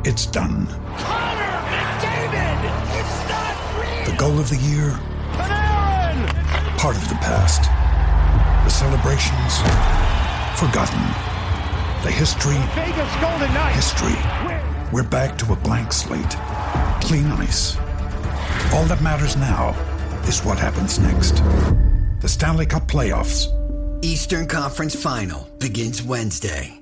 It's done. Connor McDavid! It's not real! The goal of the year? Panarin! Part of the past. The celebrations? Forgotten. The history? Vegas Golden Knights! History. We're back to a blank slate. Clean ice. All that matters now is what happens next. The Stanley Cup Playoffs. Eastern Conference Final begins Wednesday.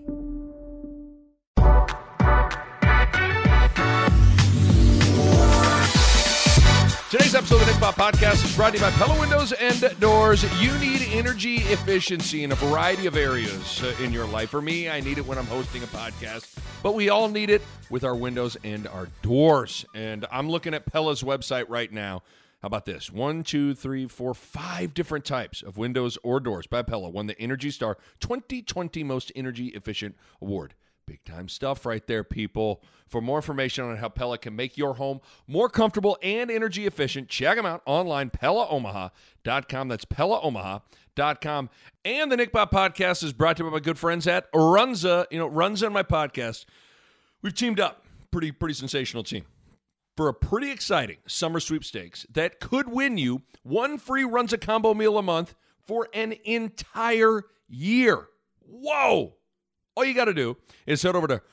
Today's episode of the Nick Bob Podcast is brought to you by Pella Windows and Doors. You need energy efficiency in a variety of areas in your life. For me, I need it when I'm hosting a podcast, but we all need it with our windows and our doors. And I'm looking at Pella's website right now. How about this? 5 different types of windows or doors by Pella won the Energy Star 2020 Most Energy Efficient Award. Big time stuff right there, people. For more information on how Pella can make your home more comfortable and energy efficient, check them out online, PellaOmaha.com. That's PellaOmaha.com. And the Nick Bob Podcast is brought to you by my good friends at Runza. You know, Runza and my podcast, we've teamed up. Pretty sensational team. For a pretty exciting summer sweepstakes that could win you one free Runza combo meal a month for an entire year. Whoa! All you got to do is head over to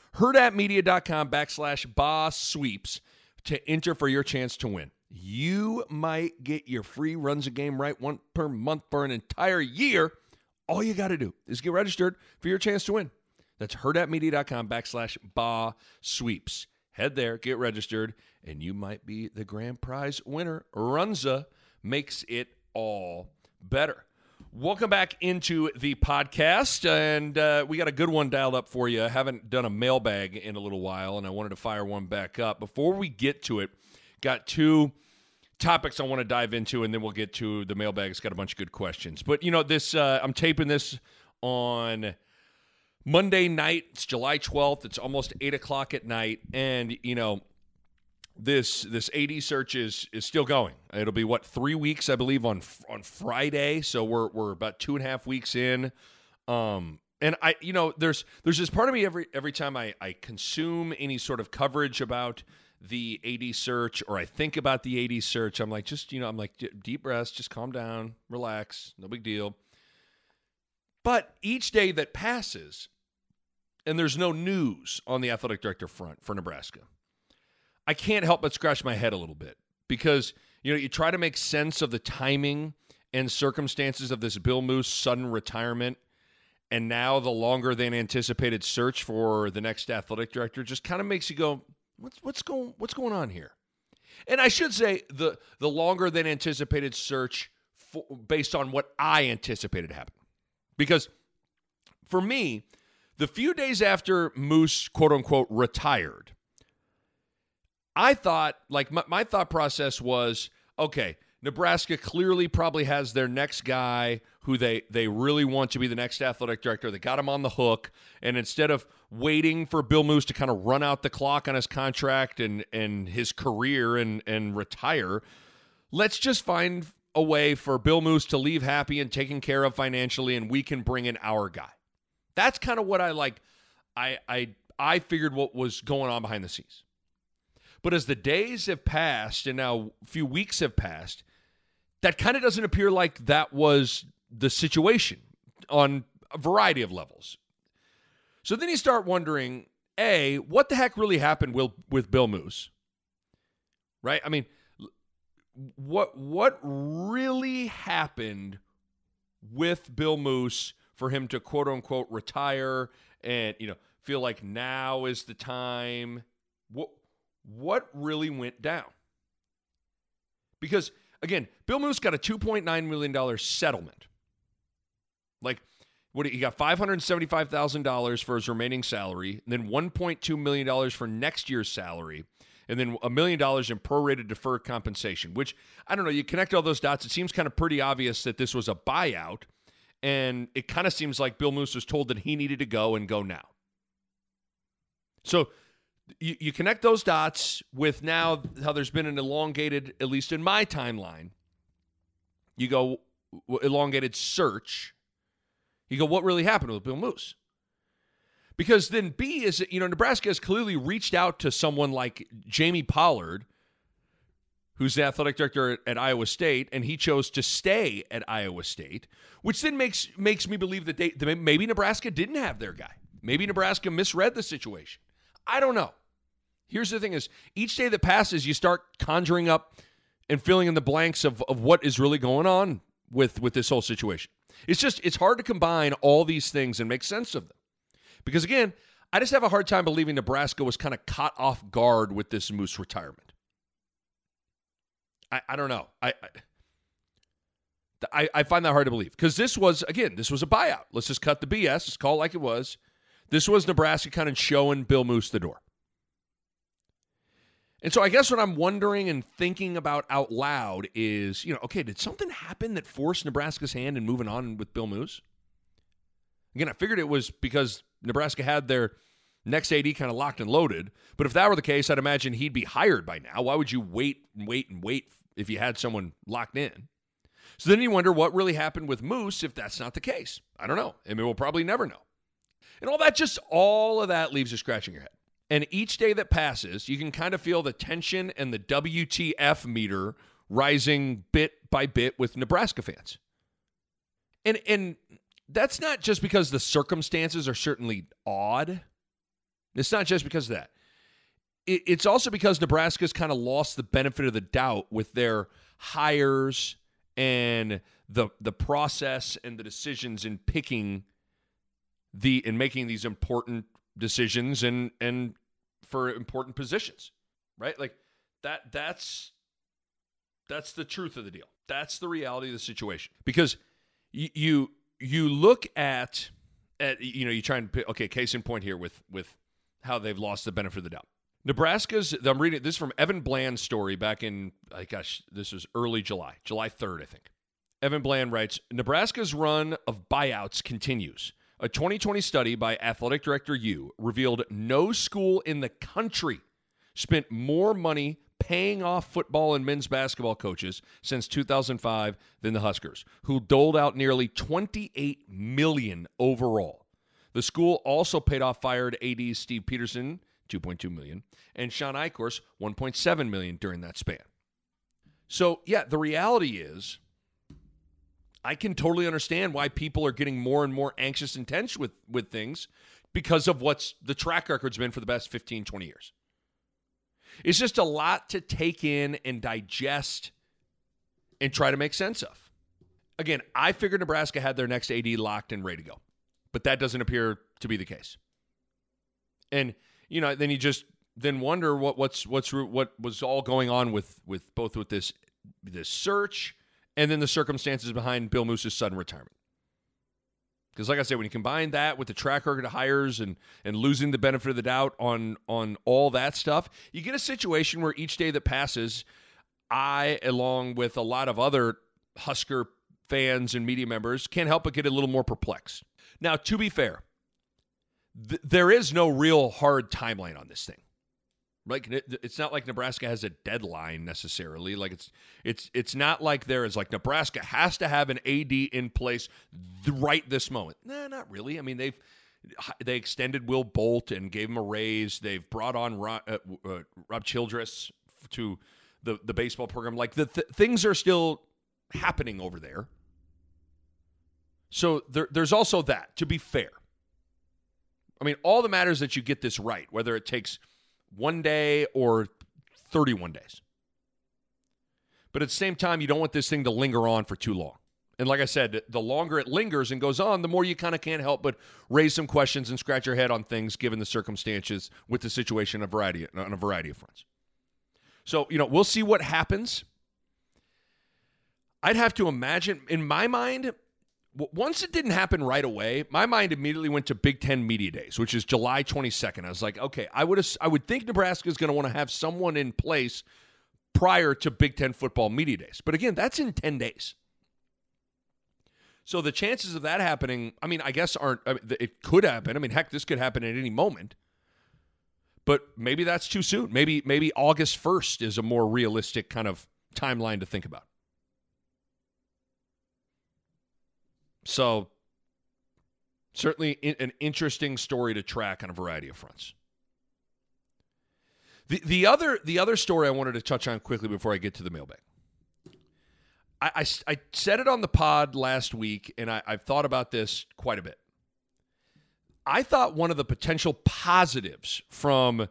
herdatmedia.com/boss-sweeps to enter for your chance to win. You might get your free Runza game right one per month for an entire year. All you got to do is get registered for your chance to win. That's herdatmedia.com/boss-sweeps. Head there, get registered, and you might be the grand prize winner. Runza makes it all better. Welcome back into the podcast, and we got a good one dialed up for you. I haven't done a mailbag in a little while, and I wanted to fire one back up. Before we get to it, got two topics I want to dive into, and then we'll get to the mailbag. It's got a bunch of good questions. But, you know, this I'm taping this on Monday night. It's July 12th. It's almost 8 o'clock at night, and, you know, This AD search is still going. It'll be 3 weeks, I believe, on Friday. So we're about 2.5 weeks in. And I, you know, there's this part of me every time I consume any sort of coverage about the AD search, or I think about the AD search, I'm like, just, you know, I'm like, deep breaths, just calm down, relax, no big deal. But each day that passes, and there's no news on the athletic director front for Nebraska, I can't help but scratch my head a little bit, because, you know, you try to make sense of the timing and circumstances of this Bill Moos sudden retirement, and now the longer than anticipated search for the next athletic director just kind of makes you go, what's going on here? And I should say the longer than anticipated search based on what I anticipated happening, because for me, the few days after Moos quote unquote retired, I thought, like, my thought process was, okay, Nebraska clearly probably has their next guy who they really want to be the next athletic director. They got him on the hook, and instead of waiting for Bill Moos to kind of run out the clock on his contract and his career and retire, let's just find a way for Bill Moos to leave happy and taken care of financially, and we can bring in our guy. That's kind of what I figured what was going on behind the scenes. But as the days have passed, and now a few weeks have passed, that kind of doesn't appear like that was the situation on a variety of levels. So then you start wondering, A, what the heck really happened with Bill Moos? Right? I mean, what really happened with Bill Moos for him to quote unquote retire and, you know, feel like now is the time? What really went down? Because, again, Bill Moos got a $2.9 million settlement. Like, he got $575,000 for his remaining salary, and then $1.2 million for next year's salary, and then $1 million in prorated deferred compensation, which, I don't know, you connect all those dots, it seems kind of pretty obvious that this was a buyout, and it kind of seems like Bill Moos was told that he needed to go and go now. So you connect those dots with now how there's been an elongated, at least in my timeline, you go elongated search. You go, what really happened with Bill Moos? Because then B is, Nebraska has clearly reached out to someone like Jamie Pollard, who's the athletic director at Iowa State, and he chose to stay at Iowa State, which then makes me believe that maybe Nebraska didn't have their guy. Maybe Nebraska misread the situation. I don't know. Here's the thing is, each day that passes, you start conjuring up and filling in the blanks of what is really going on with this whole situation. It's hard to combine all these things and make sense of them. Because, again, I just have a hard time believing Nebraska was kind of caught off guard with this Moose retirement. I don't know. I find that hard to believe. Because this was a buyout. Let's just cut the BS. Let's call it like it was. This was Nebraska kind of showing Bill Moose the door. And so I guess what I'm wondering and thinking about out loud is, okay, did something happen that forced Nebraska's hand in moving on with Bill Moose? Again, I figured it was because Nebraska had their next AD kind of locked and loaded. But if that were the case, I'd imagine he'd be hired by now. Why would you wait if you had someone locked in? So then you wonder what really happened with Moose if that's not the case. I don't know. I mean, we'll probably never know. And all of that leaves you scratching your head. And each day that passes, you can kind of feel the tension and the WTF meter rising bit by bit with Nebraska fans. And that's not just because the circumstances are certainly odd. It's not just because of that. It's also because Nebraska's kind of lost the benefit of the doubt with their hires and the process and the decisions in picking and making these important decisions and for important positions, right? Like that's the truth of the deal. That's the reality of the situation. Because you look at you try and pick, okay, case in point here with how they've lost the benefit of the doubt. I'm reading this from Evan Bland's story back in, this was early July 3rd, I think. Evan Bland writes, Nebraska's run of buyouts continues. A 2020 study by Athletic Director Yu revealed no school in the country spent more money paying off football and men's basketball coaches since 2005 than the Huskers, who doled out nearly $28 million overall. The school also paid off fired AD Steve Peterson, $2.2 million, and Sean Eichhorst, $1.7 million during that span. So, yeah, the reality is, I can totally understand why people are getting more and more anxious and tense with things because of what's the track record's been for the past 15, 20 years. It's just a lot to take in and digest and try to make sense of. Again, I figured Nebraska had their next AD locked and ready to go, but that doesn't appear to be the case. And, then you just wonder what was all going on with this search and then the circumstances behind Bill Moose's sudden retirement. Because like I said, when you combine that with the track record of hires and losing the benefit of the doubt on all that stuff, you get a situation where each day that passes, I, along with a lot of other Husker fans and media members, can't help but get a little more perplexed. Now, to be fair, there is no real hard timeline on this thing. Like, it's not like Nebraska has a deadline necessarily. Like it's not like there is like Nebraska has to have an AD in place right this moment. Nah, not really. I mean, they extended Will Bolt and gave him a raise. They've brought on Rob Childress to the baseball program. Like things are still happening over there. So there's also that. To be fair, I mean, all that matters is that you get this right, whether it takes 1 day or 31 days. But at the same time, you don't want this thing to linger on for too long. And like I said, the longer it lingers and goes on, the more you kind of can't help but raise some questions and scratch your head on things given the circumstances with the situation on a variety of fronts. So, we'll see what happens. I'd have to imagine, in my mind, once it didn't happen right away, my mind immediately went to Big Ten Media Days, which is July 22nd. I was like, okay, I would think Nebraska is going to want to have someone in place prior to Big Ten Football Media Days. But again, that's in 10 days. So the chances of that happening, I mean, I guess it could happen. I mean, heck, this could happen at any moment. But maybe that's too soon. Maybe August 1st is a more realistic kind of timeline to think about. Certainly an interesting story to track on a variety of fronts. The other story I wanted to touch on quickly before I get to the mailbag. I said it on the pod last week, and I've thought about this quite a bit. I thought one of the potential positives from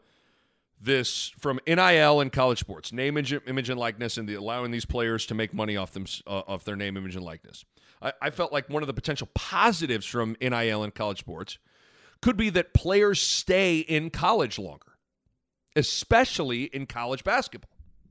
NIL and college sports, name, image, and likeness, and allowing these players to make money off their name, image, and likeness. I felt like one of the potential positives from NIL and college sports could be that players stay in college longer, especially in college basketball.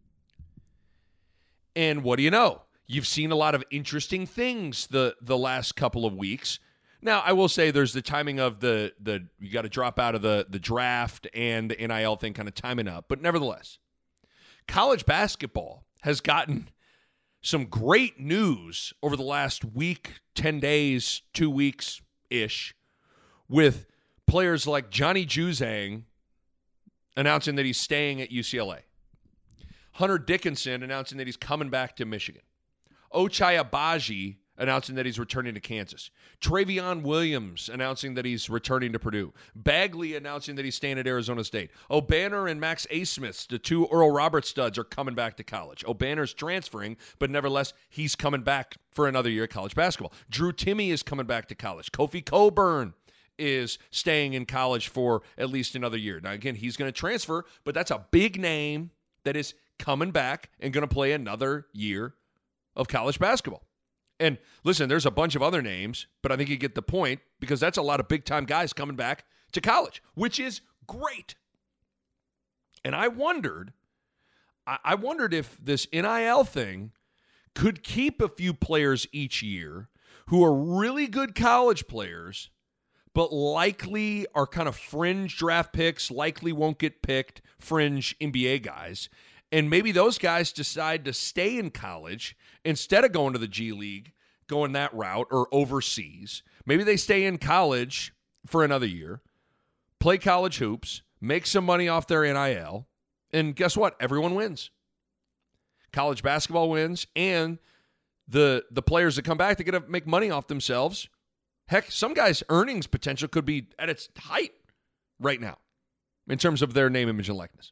And what do you know? You've seen a lot of interesting things the last couple of weeks. Now, I will say there's the timing of the you got to drop out of the draft and the NIL thing kind of timing up. But nevertheless, college basketball has gotten some great news over the last week, 10 days, 2 weeks-ish, with players like Johnny Juzang announcing that he's staying at UCLA. Hunter Dickinson announcing that he's coming back to Michigan. Ochai Agbaji announcing that he's returning to Kansas. Travion Williams announcing that he's returning to Purdue. Bagley announcing that he's staying at Arizona State. O'Banner and Max Asmith, the two Earl Roberts studs, are coming back to college. O'Banner's transferring, but nevertheless, he's coming back for another year of college basketball. Drew Timme is coming back to college. Kofi Cockburn is staying in college for at least another year. Now, again, he's going to transfer, but that's a big name that is coming back and going to play another year of college basketball. And listen, there's a bunch of other names, but I think you get the point because that's a lot of big-time guys coming back to college, which is great. And I wondered if this NIL thing could keep a few players each year who are really good college players, but likely are kind of fringe draft picks, likely won't get picked, fringe NBA guys. And maybe those guys decide to stay in college instead of going to the G League, going that route, or overseas. Maybe they stay in college for another year, play college hoops, make some money off their NIL, and guess what? Everyone wins. College basketball wins, and the players that come back, they're going to make money off themselves. Heck, some guys' earnings potential could be at its height right now in terms of their name, image, and likeness.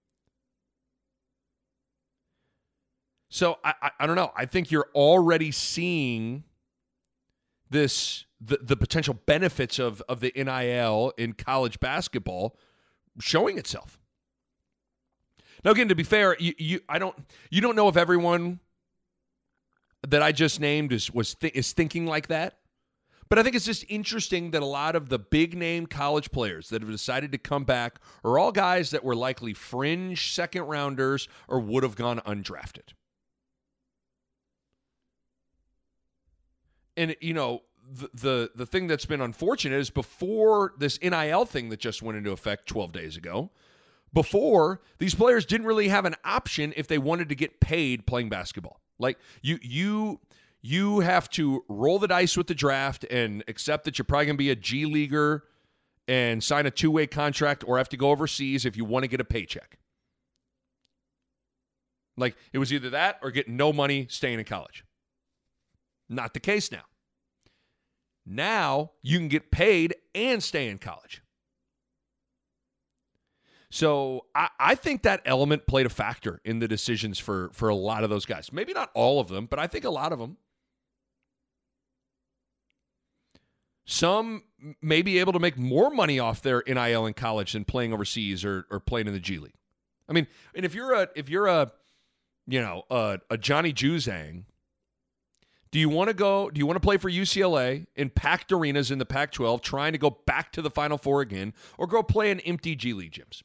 So I don't know. I think you're already seeing the potential benefits of the NIL in college basketball showing itself. Now, again, to be fair, you don't know if everyone that I just named is thinking like that. But I think it's just interesting that a lot of the big-name college players that have decided to come back are all guys that were likely fringe second-rounders or would have gone undrafted. And, you know, the thing that's been unfortunate is before this NIL thing that just went into effect 12 days ago, before, these players didn't really have an option if they wanted to get paid playing basketball. Like, you have to roll the dice with the draft and accept that you're probably going to be a G Leaguer and sign a two-way contract or have to go overseas if you want to get a paycheck. Like, it was either that or get no money staying in college. Not the case now. Now you can get paid and stay in college. So I think that element played a factor in the decisions for a lot of those guys. Maybe not all of them, but I think a lot of them. Some may be able to make more money off their NIL in college than playing overseas or playing in the G League. I mean, and if you're a Johnny Juzang, do you want to play for UCLA in packed arenas in the Pac-12 trying to go back to the Final Four again, or go play in empty G League gyms?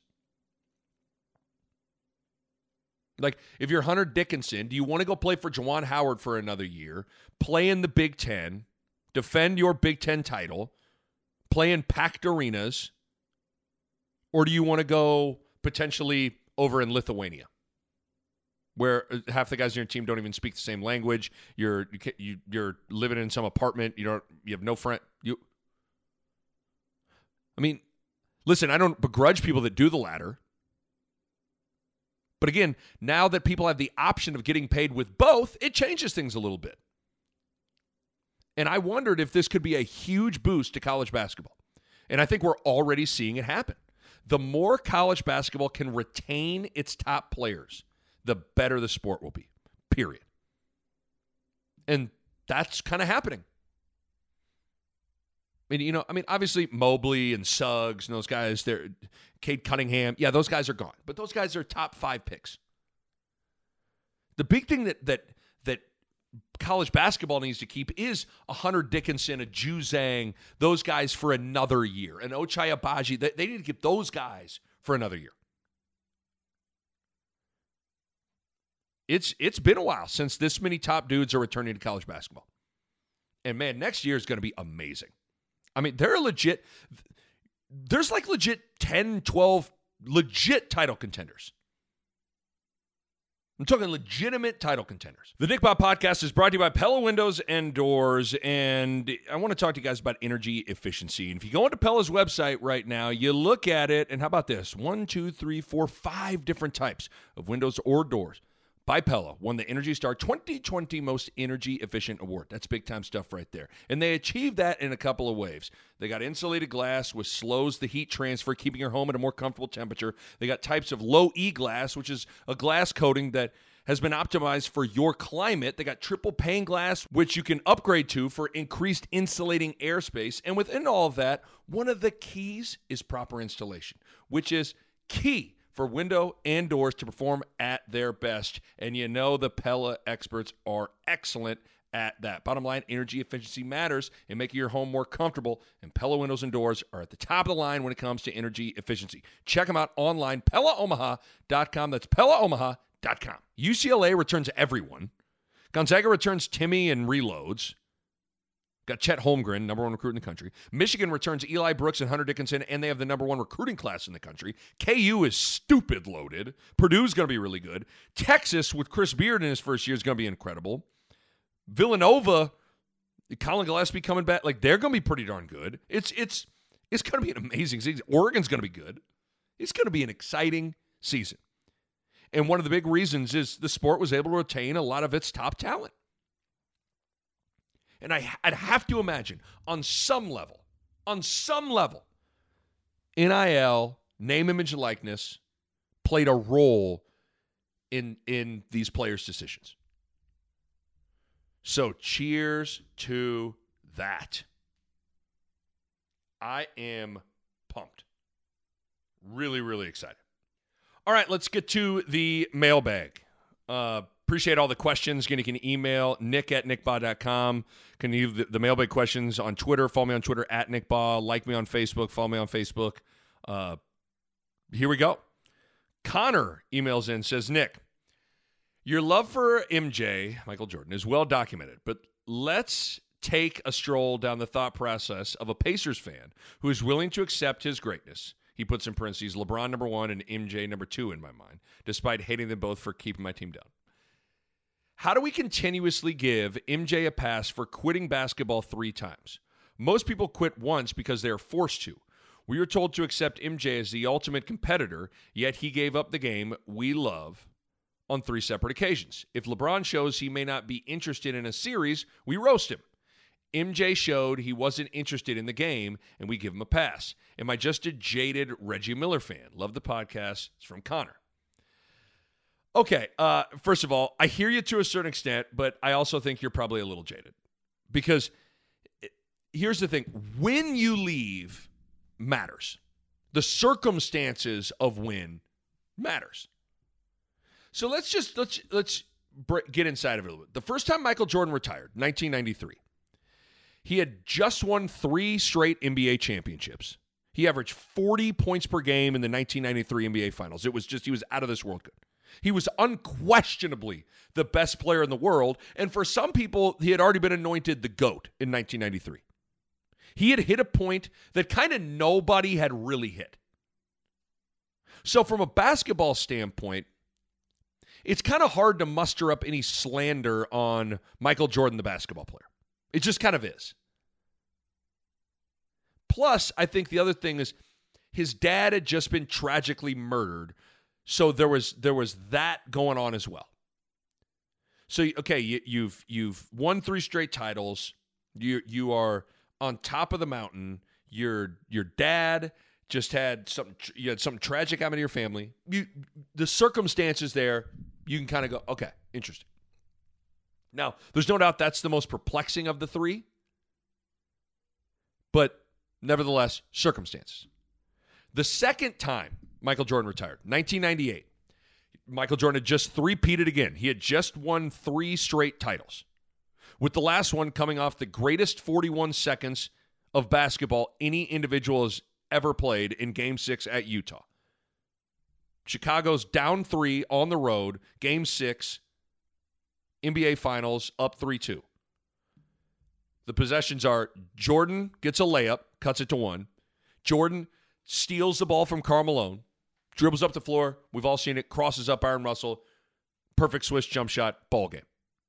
Like, if you're Hunter Dickinson, do you want to go play for Juwan Howard for another year, play in the Big Ten, defend your Big Ten title, play in packed arenas, or do you want to go potentially over in Lithuania, where half the guys on your team don't even speak the same language? You're living in some apartment. You have no friend. I mean, listen, I don't begrudge people that do the latter. But again, now that people have the option of getting paid with both, it changes things a little bit. And I wondered if this could be a huge boost to college basketball. And I think we're already seeing it happen. The more college basketball can retain its top players, the better the sport will be, period. And that's kind of happening. Obviously Mobley and Suggs and those guys, Cade Cunningham, yeah, those guys are gone. But those guys are top 5 picks. The big thing that college basketball needs to keep is a Hunter Dickinson, a Ju Zhang, those guys for another year. And Ochai Agbaji, they need to keep those guys for another year. It's been a while since this many top dudes are returning to college basketball. And man, next year is going to be amazing. I mean, there's like legit 10, 12 legit title contenders. I'm talking legitimate title contenders. The Nick Bob Podcast is brought to you by Pella Windows and Doors, and I want to talk to you guys about energy efficiency. And if you go into Pella's website right now, you look at it, and how about this? 1, 2, 3, 4, 5 different types of windows or doors by Pella won the Energy Star 2020 Most Energy Efficient Award. That's big-time stuff right there. And they achieved that in a couple of ways. They got insulated glass, which slows the heat transfer, keeping your home at a more comfortable temperature. They got types of low-E glass, which is a glass coating that has been optimized for your climate. They got triple pane glass, which you can upgrade to for increased insulating airspace. And within all of that, one of the keys is proper installation, which is key for window and doors to perform at their best. And you know the Pella experts are excellent at that. Bottom line, energy efficiency matters in making your home more comfortable, and Pella windows and doors are at the top of the line when it comes to energy efficiency. Check them out online, PellaOmaha.com. That's PellaOmaha.com. UCLA returns everyone. Gonzaga returns Timmy and reloads. Got Chet Holmgren, number 1 recruit in the country. Michigan returns Eli Brooks and Hunter Dickinson, and they have the number 1 recruiting class in the country. KU is stupid loaded. Purdue's going to be really good. Texas, with Chris Beard in his first year, is going to be incredible. Villanova, Colin Gillespie coming back, like they're going to be pretty darn good. It's going to be an amazing season. Oregon's going to be good. It's going to be an exciting season. And one of the big reasons is the sport was able to retain a lot of its top talent. And I'd have to imagine, on some level, NIL, name, image, and likeness, played a role in these players' decisions. So cheers to that. I am pumped. Really, really excited. All right, let's get to the mailbag. Appreciate all the questions. You can email nick@nickbaugh.com. Can leave the mailbag questions on Twitter. Follow me on Twitter @nickbaugh. Like me on Facebook. Follow me on Facebook. Here we go. Connor emails in, says, Nick, your love for MJ, Michael Jordan, is well documented, but let's take a stroll down the thought process of a Pacers fan who is willing to accept his greatness. He puts in parentheses, LeBron number 1 and MJ number 2 in my mind, despite hating them both for keeping my team down. How do we continuously give MJ a pass for quitting basketball 3 times? Most people quit once because they are forced to. We were told to accept MJ as the ultimate competitor, yet he gave up the game we love on 3 separate occasions. If LeBron shows he may not be interested in a series, we roast him. MJ showed he wasn't interested in the game, and we give him a pass. Am I just a jaded Reggie Miller fan? Love the podcast. It's from Connor. Okay, first of all, I hear you to a certain extent, but I also think you're probably a little jaded. Because here's the thing. When you leave matters. The circumstances of when matters. So let's get inside of it a little bit. The first time Michael Jordan retired, 1993, he had just won 3 straight NBA championships. He averaged 40 points per game in the 1993 NBA Finals. It was just, he was out of this world good. He was unquestionably the best player in the world, and for some people, he had already been anointed the GOAT in 1993. He had hit a point that kind of nobody had really hit. So from a basketball standpoint, it's kind of hard to muster up any slander on Michael Jordan, the basketball player. It just kind of is. Plus, I think the other thing is his dad had just been tragically murdered, so there was that going on as well. So, okay, you've won 3 straight titles. You are on top of the mountain. Your dad just had something tragic happen to your family. The circumstances there, you can kind of go, okay, interesting. Now, there's no doubt that's the most perplexing of the three, but nevertheless, circumstances. The second time Michael Jordan retired, 1998, Michael Jordan had just three-peated again. He had just won 3 straight titles, with the last one coming off the greatest 41 seconds of basketball any individual has ever played in Game 6 at Utah. Chicago's down 3 on the road, Game 6, NBA Finals, up 3-2. The possessions are Jordan gets a layup, cuts it to 1. Jordan steals the ball from Karl Malone, dribbles up the floor. We've all seen it. Crosses up Aaron Russell. Perfect swish jump shot. Ball game.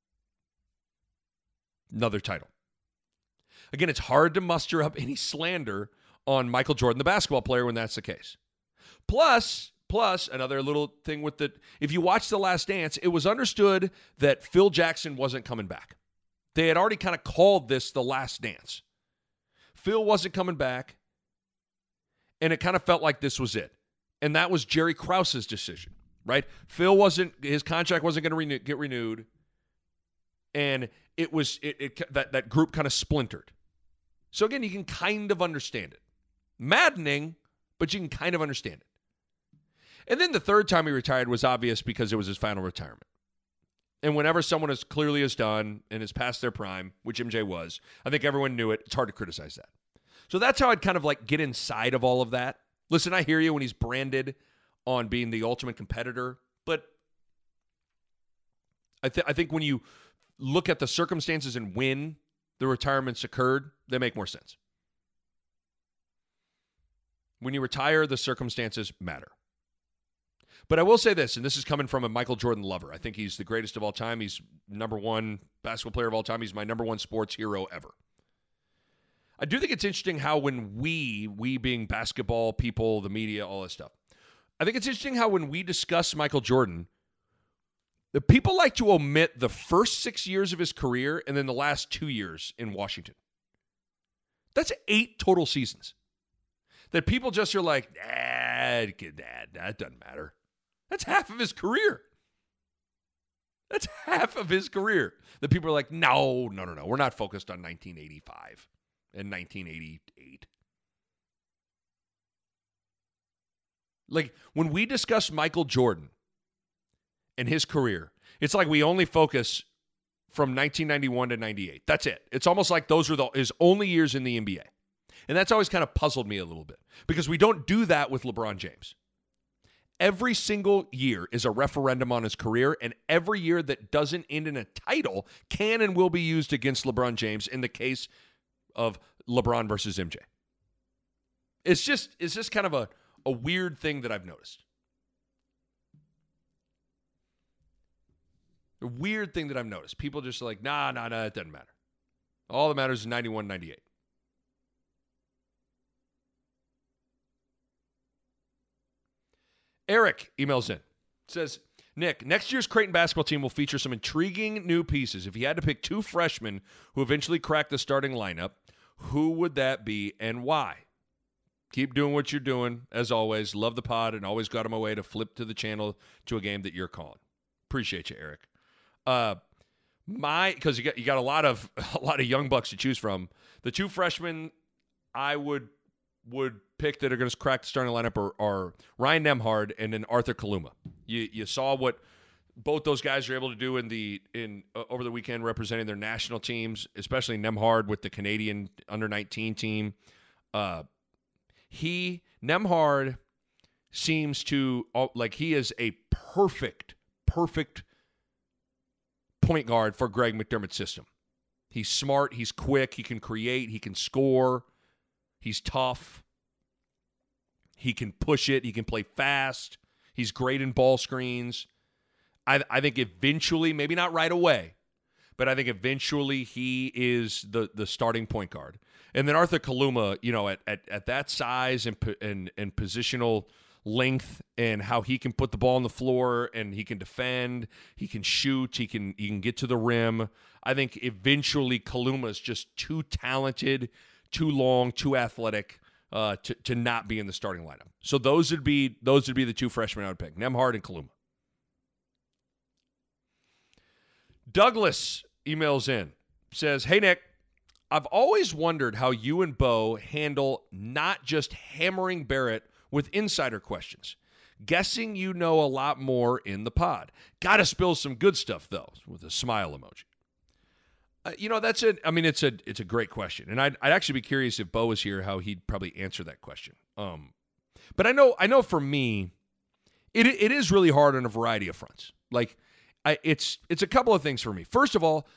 Another title. Again, it's hard to muster up any slander on Michael Jordan, the basketball player, when that's the case. Plus, another little thing with if you watch The Last Dance, it was understood that Phil Jackson wasn't coming back. They had already kind of called this The Last Dance. Phil wasn't coming back, and it kind of felt like this was it. And that was Jerry Krause's decision, right? His contract wasn't going to get renewed, and that group kind of splintered. So again, you can kind of understand it. Maddening, but you can kind of understand it. And then the third time he retired was obvious because it was his final retirement. And whenever someone is clearly is done and is past their prime, which MJ was, I think everyone knew it. It's hard to criticize that. So that's how I'd kind of like get inside of all of that. Listen, I hear you when he's branded on being the ultimate competitor, but I think when you look at the circumstances and when the retirements occurred, they make more sense. When you retire, the circumstances matter. But I will say this, and this is coming from a Michael Jordan lover. I think he's the greatest of all time. He's number 1 basketball player of all time. He's my number 1 sports hero ever. I do think it's interesting how when we being basketball people, the media, all this stuff, I think it's interesting how when we discuss Michael Jordan, the people like to omit the first 6 years of his career and then the last 2 years in Washington. That's 8 total seasons. That people just are like, that doesn't matter. That's half of his career. That's half of his career. That people are like, no. We're not focused on 1985 and 1988. Like, when we discuss Michael Jordan and his career, it's like we only focus from 1991 to 98. That's it. It's almost like those are his only years in the NBA. And that's always kind of puzzled me a little bit because we don't do that with LeBron James. Every single year is a referendum on his career, and every year that doesn't end in a title can and will be used against LeBron James in the case of LeBron versus MJ. It's just kind of a weird thing that I've noticed. A weird thing that I've noticed. People just are like, nah, it doesn't matter. All that matters is 91, 98. Eric emails in. Says, Nick, next year's Creighton basketball team will feature some intriguing new pieces. If you had to pick 2 freshmen who eventually cracked the starting lineup, who would that be and why? Keep doing what you're doing, as always. Love the pod and always got on my way to flip to the channel to a game that you're calling. Appreciate you, Eric. Because you got a lot of young bucks to choose from. The 2 freshmen I would pick that are going to crack the starting lineup are Ryan Nembhard and then Arthur Kaluma. You saw what both those guys are able to do over the weekend representing their national teams, especially Nembhard with the Canadian under-19 team. Nembhard seems to like he is a perfect point guard for Greg McDermott's system. He's smart, he's quick, he can create, he can score, he's tough, he can push it, he can play fast, he's great in ball screens. I think eventually, maybe not right away, but I think eventually he is the starting point guard. And then Arthur Kaluma, at that size and positional length and how he can put the ball on the floor and he can defend, he can shoot, he can get to the rim. I think eventually Kaluma is just too talented, too long, too athletic to not be in the starting lineup. So those would be the two freshmen I would pick, Nembhard and Kaluma. Douglas emails in, says, "Hey, Nick, I've always wondered how you and Bo handle not just hammering Barrett with insider questions. Guessing you know a lot more in the pod. Gotta spill some good stuff, though," with a smile emoji. That's it. I mean, it's a great question, and I'd actually be curious if Bo was here how he'd probably answer that question. But I know for me, it is really hard on a variety of fronts. Like, it's a couple of things for me. First of all,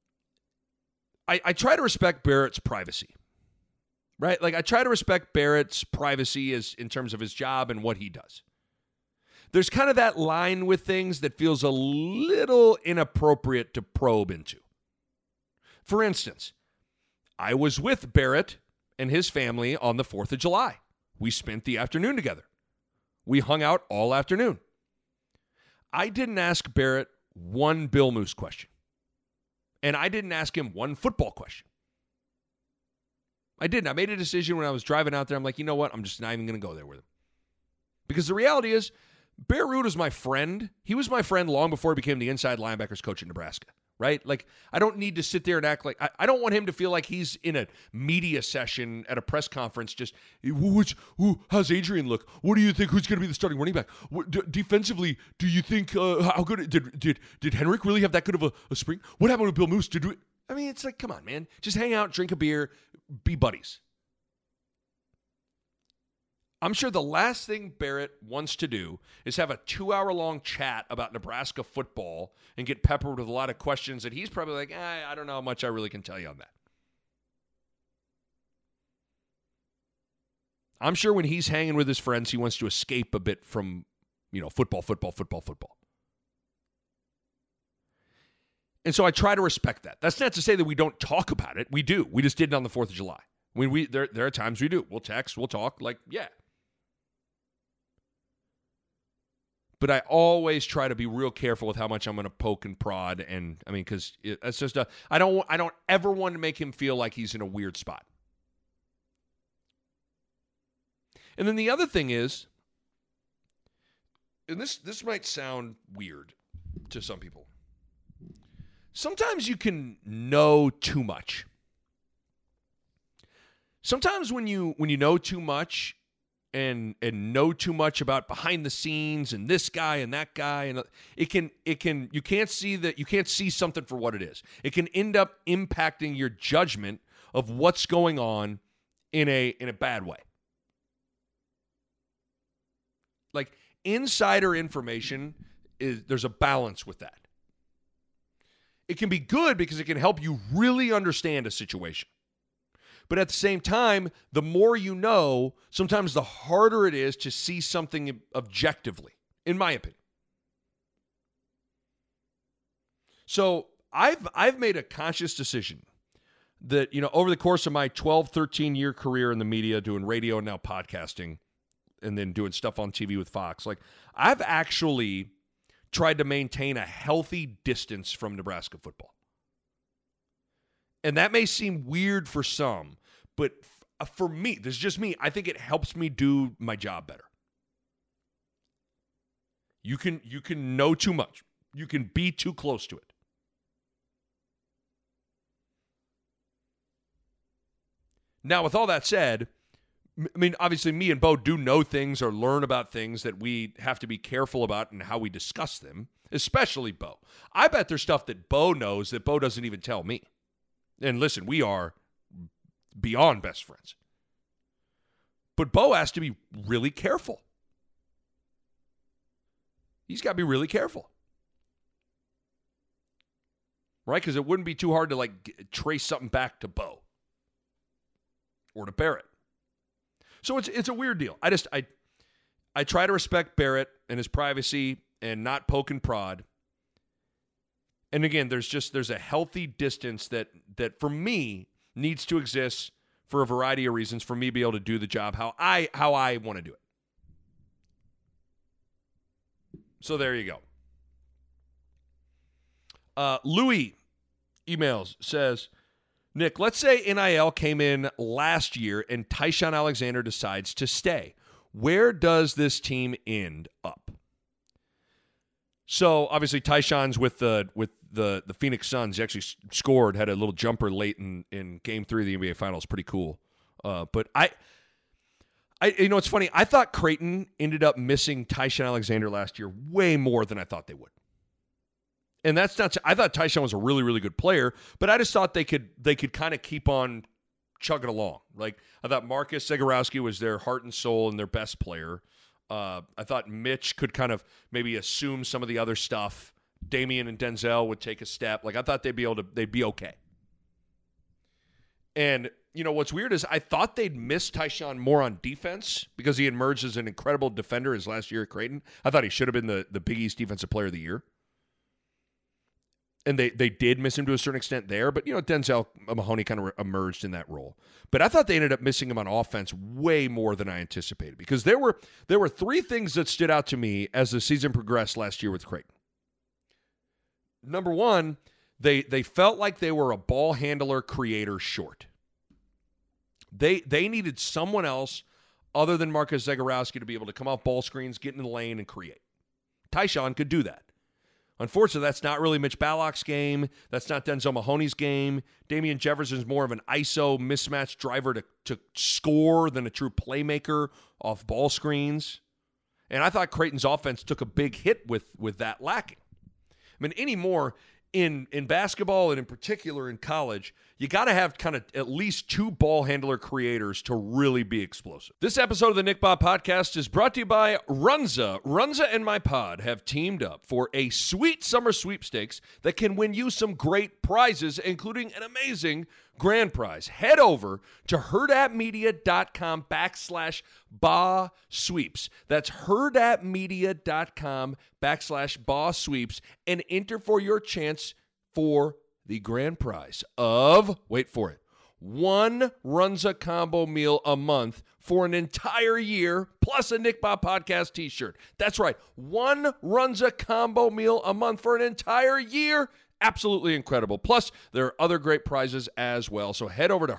I try to respect Barrett's privacy, right? Like, I try to respect Barrett's privacy as in terms of his job and what he does. There's kind of that line with things that feels a little inappropriate to probe into. For instance, I was with Barrett and his family on the 4th of July. We spent the afternoon together. We hung out all afternoon. I didn't ask Barrett one Bill Moose question. And I didn't ask him one football question. I didn't. I made a decision when I was driving out there. I'm like, you know what? I'm just not even going to go there with him. Because the reality is, Bear Root is my friend. He was my friend long before he became the inside linebackers coach at Nebraska, right? Like, I don't need to sit there and act like, I don't want him to feel like he's in a media session at a press conference just, how's Adrian look? What do you think? Who's going to be the starting running back? Defensively, do you think, how good, did Henrik really have that good of a spring? What happened with Bill Moose? I mean, it's like, come on, man. Just hang out, drink a beer, be buddies. I'm sure the last thing Barrett wants to do is have a 2-hour-long chat about Nebraska football and get peppered with a lot of questions that he's probably like, I don't know how much I really can tell you on that. I'm sure when he's hanging with his friends, he wants to escape a bit from, football. And so I try to respect that. That's not to say that we don't talk about it. We do. We just did it on the 4th of July. There are times we do. We'll text, we'll talk, yeah. But I always try to be real careful with how much I'm going to poke and prod, and I mean, because it's just I don't ever want to make him feel like he's in a weird spot. And then the other thing is, and this might sound weird to some people. Sometimes you can know too much. Sometimes when you know too much. And know too much about behind the scenes and this guy and that guy, and you can't see something for what it is. It can end up impacting your judgment of what's going on in a bad way. Like, insider information there's a balance with that. It can be good because it can help you really understand a situation. But at the same time, the more you know, sometimes the harder it is to see something objectively, in my opinion. So I've made a conscious decision that, over the course of my 12, 13-year career in the media, doing radio and now podcasting, and then doing stuff on TV with Fox, I've actually tried to maintain a healthy distance from Nebraska football. And that may seem weird for some, but for me, this is just me, I think it helps me do my job better. You can know too much. You can be too close to it. Now, with all that said, I mean, obviously me and Bo do know things or learn about things that we have to be careful about in how we discuss them, especially Bo. I bet there's stuff that Bo knows that Bo doesn't even tell me. And listen, we are beyond best friends. But Bo has to be really careful. He's got to be really careful. Right? Because it wouldn't be too hard to trace something back to Bo or to Barrett. So it's a weird deal. I try to respect Barrett and his privacy and not poke and prod. And again, there's a healthy distance that for me needs to exist for a variety of reasons for me to be able to do the job how I want to do it. So there you go. Louis emails, says, Nick, let's say NIL came in last year and Tyshawn Alexander decides to stay. Where does this team end up? So obviously Tyshawn's with the Phoenix Suns. He actually scored, had a little jumper late in Game 3 of the NBA Finals. Pretty cool. But I it's funny. I thought Creighton ended up missing Tyshawn Alexander last year way more than I thought they would. And that's not. I thought Tyshawn was a really, really good player, but I just thought they could kind of keep on chugging along. Like I thought Marcus Zegarowski was their heart and soul and their best player. I thought Mitch could kind of maybe assume some of the other stuff. Damian and Denzel would take a step. Like I thought they'd be okay. And you know what's weird is I thought they'd miss Tyshawn more on defense because he emerged as an incredible defender his last year at Creighton. I thought he should have been the Big East Defensive Player of the Year. And they did miss him to a certain extent there, but Denzel Mahoney kind of emerged in that role. But I thought they ended up missing him on offense way more than I anticipated because there were three things that stood out to me as the season progressed last year with Creighton. Number one, they felt like they were a ball handler creator short. They needed someone else other than Marcus Zegarowski to be able to come off ball screens, get in the lane, and create. Tyshawn could do that. Unfortunately, that's not really Mitch Ballock's game. That's not Denzel Mahoney's game. Damian Jefferson's more of an ISO mismatch driver to score than a true playmaker off ball screens. And I thought Creighton's offense took a big hit with that lacking. I mean, anymore in basketball and in particular in college, you got to have kind of at least two ball handler creators to really be explosive. This episode of the Nick Bob Podcast is brought to you by Runza. Runza and my pod have teamed up for a sweet summer sweepstakes that can win you some great prizes, including an amazing grand prize. Head over to herdatmedia.com/Ba Sweeps. That's herdatmedia.com/Ba Sweeps and enter for your chance for the grand prize of, wait for it, one Runza combo meal a month for an entire year, plus a Nick Bob Podcast t-shirt. That's right, one Runza combo meal a month for an entire year. Absolutely incredible. Plus, there are other great prizes as well. So head over to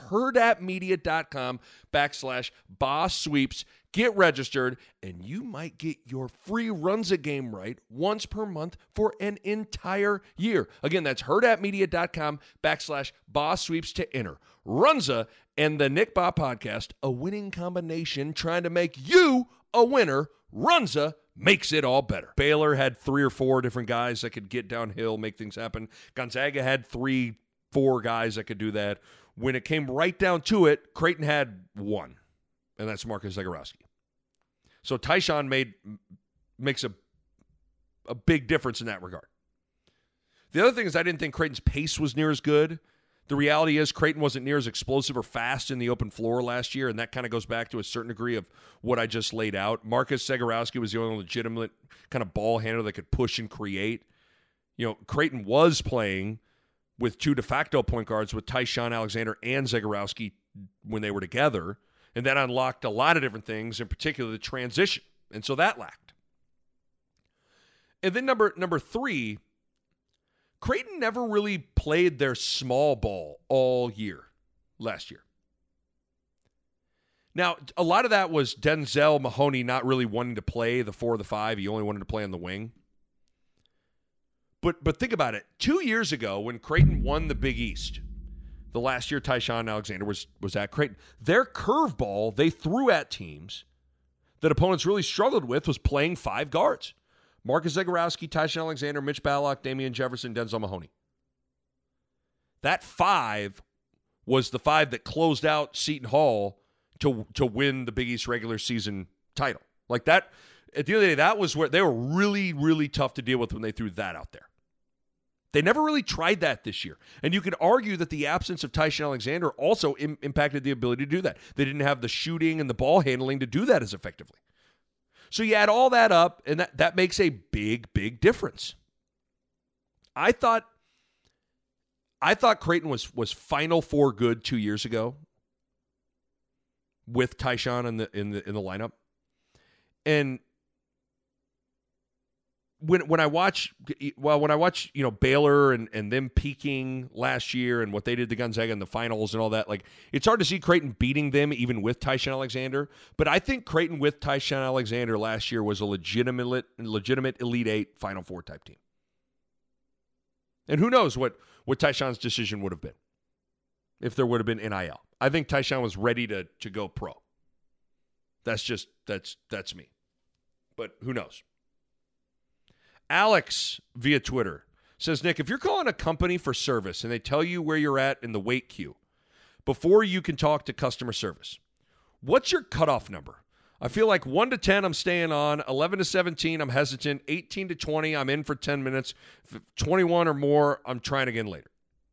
herdatmedia.com/Ba Sweeps. Get registered, and you might get your free Runza game right once per month for an entire year. Again, that's herdatmedia.com/Ba Sweeps to enter. Runza and the Nick Bob Podcast, a winning combination trying to make you a winner. Runza makes it all better. Baylor had 3 or 4 different guys that could get downhill, make things happen. Gonzaga had 3, 4 guys that could do that. When it came right down to it, Creighton had 1, and that's Marcus Zegarowski. So Tyshawn makes a big difference in that regard. The other thing is I didn't think Creighton's pace was near as good. The reality is Creighton wasn't near as explosive or fast in the open floor last year, and that kind of goes back to a certain degree of what I just laid out. Marcus Zegarowski was the only legitimate kind of ball handler that could push and create. Creighton was playing with 2 de facto point guards with Tyshawn Alexander and Zegarowski when they were together, and that unlocked a lot of different things, in particular the transition, and so that lacked. And then number 3, Creighton never really played their small ball all year last year. Now, a lot of that was Denzel Mahoney not really wanting to play the 4 or the 5. He only wanted to play on the wing. But think about it. 2 years ago, when Creighton won the Big East, the last year Tyshawn Alexander was at Creighton, their curveball they threw at teams that opponents really struggled with was playing 5 guards. Marcus Zegarowski, Tyshawn Alexander, Mitch Ballock, Damian Jefferson, Denzel Mahoney. That 5 was the 5 that closed out Seton Hall to win the Big East regular season title. Like that, at the end of the day, that was where they were really, really tough to deal with when they threw that out there. They never really tried that this year. And you could argue that the absence of Tyshawn Alexander also impacted the ability to do that. They didn't have the shooting and the ball handling to do that as effectively. So you add all that up, and that makes a big, big difference. I thought Creighton was Final Four good 2 years ago with Tyshawn in the lineup, and when I watch Baylor and them peaking last year and what they did to Gonzaga in the finals and all that, like, it's hard to see Creighton beating them even with Tyshawn Alexander. But I think Creighton with Tyshawn Alexander last year was a legitimate Elite Eight Final Four type team. And who knows what Tyshawn's decision would have been if there would have been NIL. I think Tyshawn was ready to go pro. That's me. But who knows? Alex via Twitter says, Nick, if you're calling a company for service and they tell you where you're at in the wait queue before you can talk to customer service, what's your cutoff number? I feel like 1 to 10, I'm staying on. 11 to 17, I'm hesitant. 18 to 20, I'm in for 10 minutes. 21 or more, I'm trying again later.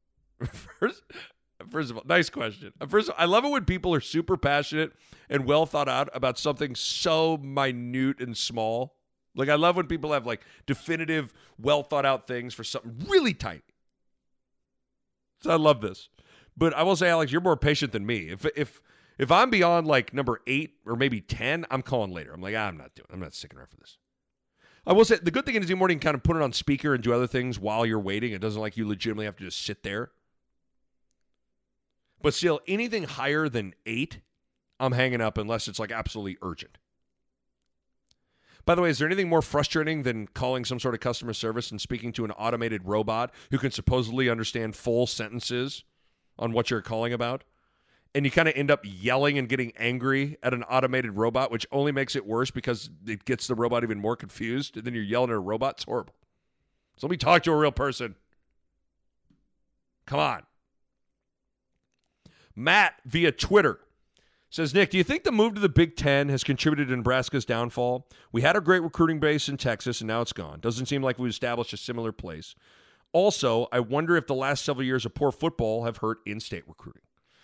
First of all, nice question. First of all, I love it when people are super passionate and well thought out about something so minute and small. Like, I love when people have, like, definitive, well thought out things for something really tiny. So I love this. But I will say, Alex, you're more patient than me. If I'm beyond, like, number 8 or maybe 10, I'm calling later. I'm like, I'm not sticking around for this. I will say, the good thing is you can kind of put it on speaker and do other things while you're waiting. It doesn't like you legitimately have to just sit there. But still, anything higher than 8, I'm hanging up unless it's, like, absolutely urgent. By the way, is there anything more frustrating than calling some sort of customer service and speaking to an automated robot who can supposedly understand full sentences on what you're calling about? And you kind of end up yelling and getting angry at an automated robot, which only makes it worse because it gets the robot even more confused. And then you're yelling at a robot. It's horrible. So let me talk to a real person. Come on. Matt via Twitter says, Nick, do you think the move to the Big Ten has contributed to Nebraska's downfall? We had a great recruiting base in Texas, and now it's gone. Doesn't seem like we've established a similar place. Also, I wonder if the last several years of poor football have hurt in-state recruiting.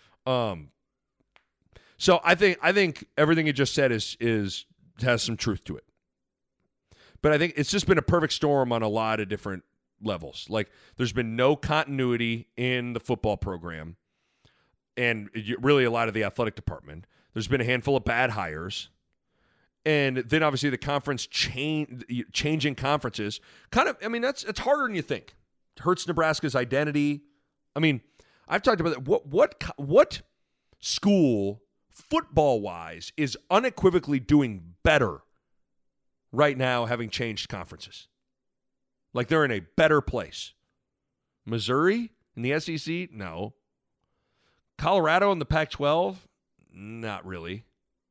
So I think everything you just said is has some truth to it. But I think it's just been a perfect storm on a lot of different levels. Like, there's been no continuity in the football program. And really a lot of the athletic department. There's been a handful of bad hires. And then obviously the conference changing conferences. It's harder than you think. It hurts Nebraska's identity. I mean, I've talked about that. What school, football-wise, is unequivocally doing better right now having changed conferences? Like, they're in a better place. Missouri in the SEC? No. Colorado in the Pac-12? Not really.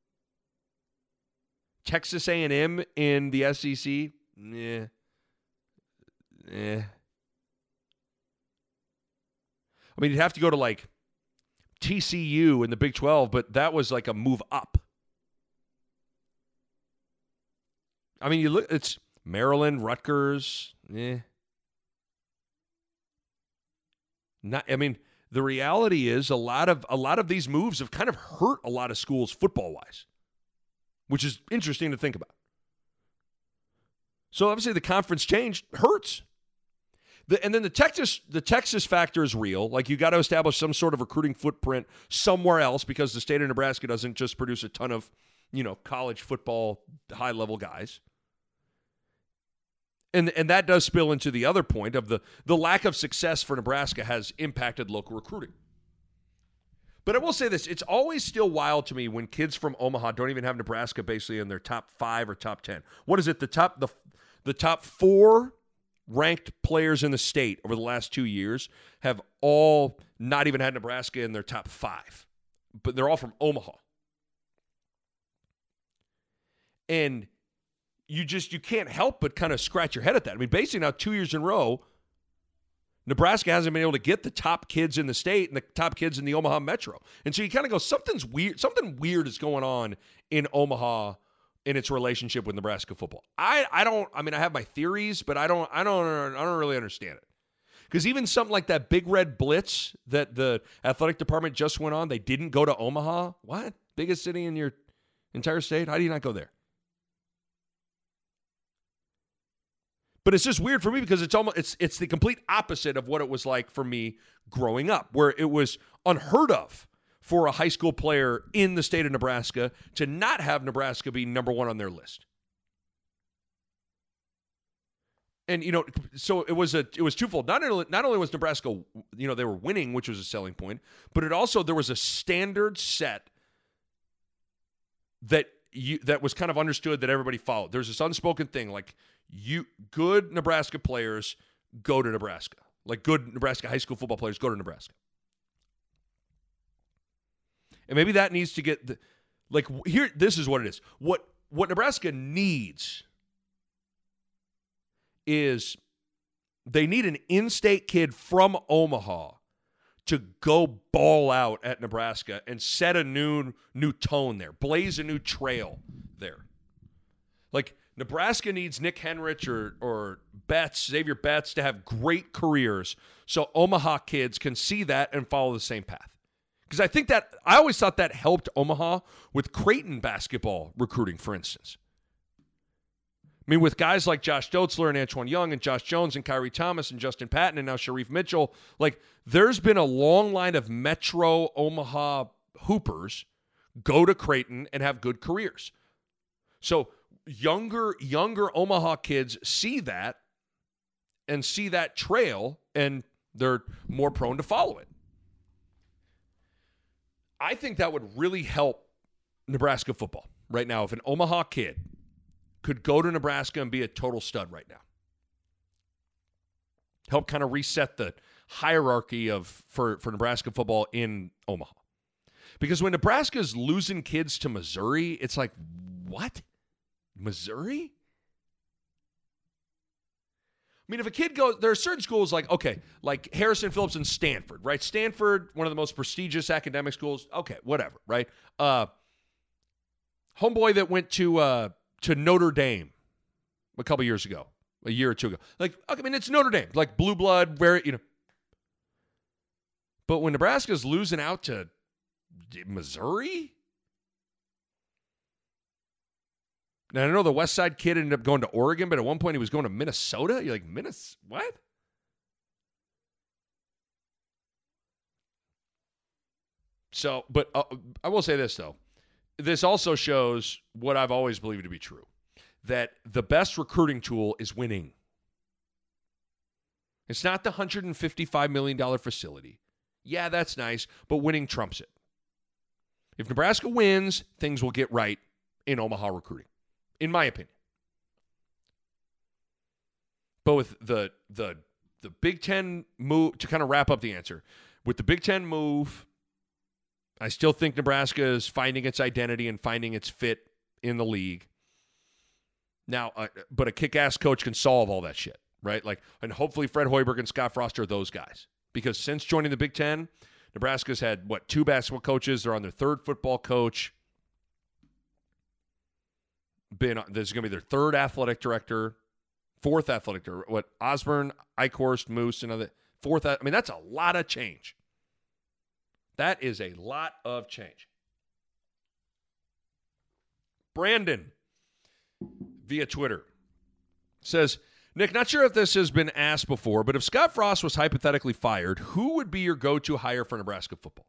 Texas A&M in the SEC? Yeah. I mean, you'd have to go to, like, TCU in the Big 12, but that was like a move up. I mean, you look, it's Maryland, Rutgers. The reality is a lot of these moves have kind of hurt a lot of schools football-wise, which is interesting to think about. So obviously the conference change hurts. And then the Texas factor is real. Like, you got to establish some sort of recruiting footprint somewhere else because the state of Nebraska doesn't just produce a ton of, college football high-level guys. And that does spill into the other point of the lack of success for Nebraska has impacted local recruiting. But I will say this, it's always still wild to me when kids from Omaha don't even have Nebraska basically in their top 5 or top 10. What is it? The top 4 ranked players in the state over the last 2 years have all not even had Nebraska in their top 5. But they're all from Omaha. And you can't help but kind of scratch your head at that. I mean, basically now 2 years in a row, Nebraska hasn't been able to get the top kids in the state and the top kids in the Omaha Metro. And so you kind of go, something weird is going on in Omaha in its relationship with Nebraska football. I have my theories, but I don't really understand it. Because even something like that Big Red Blitz that the athletic department just went on, they didn't go to Omaha. What? Biggest city in your entire state? How do you not go there? But it's just weird for me because it's the complete opposite of what it was like for me growing up, where it was unheard of for a high school player in the state of Nebraska to not have Nebraska be number 1 on their list. And, so it was twofold. Not only was Nebraska, they were winning, which was a selling point, but there was a standard set that was kind of understood that everybody followed. There's this unspoken thing, like good Nebraska players go to Nebraska. Like good Nebraska high school football players go to Nebraska. And maybe that needs to get this is what it is. What Nebraska needs is they need an in-state kid from Omaha to go ball out at Nebraska and set a new tone there, blaze a new trail there. Like Nebraska needs Nick Henrich or Xavier Betts to have great careers so Omaha kids can see that and follow the same path. Because I always thought that helped Omaha with Creighton basketball recruiting, for instance. I mean, with guys like Josh Dotzler and Antoine Young and Josh Jones and Kyrie Thomas and Justin Patton and now Sharif Mitchell, like there's been a long line of Metro Omaha hoopers go to Creighton and have good careers. So younger Omaha kids see that and see that trail, and they're more prone to follow it. I think that would really help Nebraska football right now if an Omaha kid could go to Nebraska and be a total stud right now. Help kind of reset the hierarchy for Nebraska football in Omaha. Because when Nebraska's losing kids to Missouri, it's like, what? Missouri? I mean, if a kid goes, there are certain schools like Harrison Phillips and Stanford, right? Stanford, one of the most prestigious academic schools. Okay, whatever, right? Homeboy that went to Notre Dame a couple years ago, a year or two ago. Like, I mean, it's Notre Dame, like blue blood, But when Nebraska's losing out to Missouri? Now, I know the West Side kid ended up going to Oregon, but at one point he was going to Minnesota. You're like, what? So, but I will say this, though. This also shows what I've always believed to be true, that the best recruiting tool is winning. It's not the $155 million facility. Yeah, that's nice, but winning trumps it. If Nebraska wins, things will get right in Omaha recruiting, in my opinion. But with the Big Ten move, to kind of wrap up the answer, with the Big Ten move, I still think Nebraska is finding its identity and finding its fit in the league. Now, but a kick-ass coach can solve all that shit, right? Like, and hopefully Fred Hoiberg and Scott Frost are those guys. Because since joining the Big Ten, Nebraska's had, 2 basketball coaches. They're on their 3rd football coach. This is going to be their 3rd athletic director, 4th athletic director. Osborne, Eichhorst, Moose, and other 4th. I mean, that's a lot of change. That is a lot of change. Brandon, via Twitter, says, Nick, not sure if this has been asked before, but if Scott Frost was hypothetically fired, who would be your go-to hire for Nebraska football?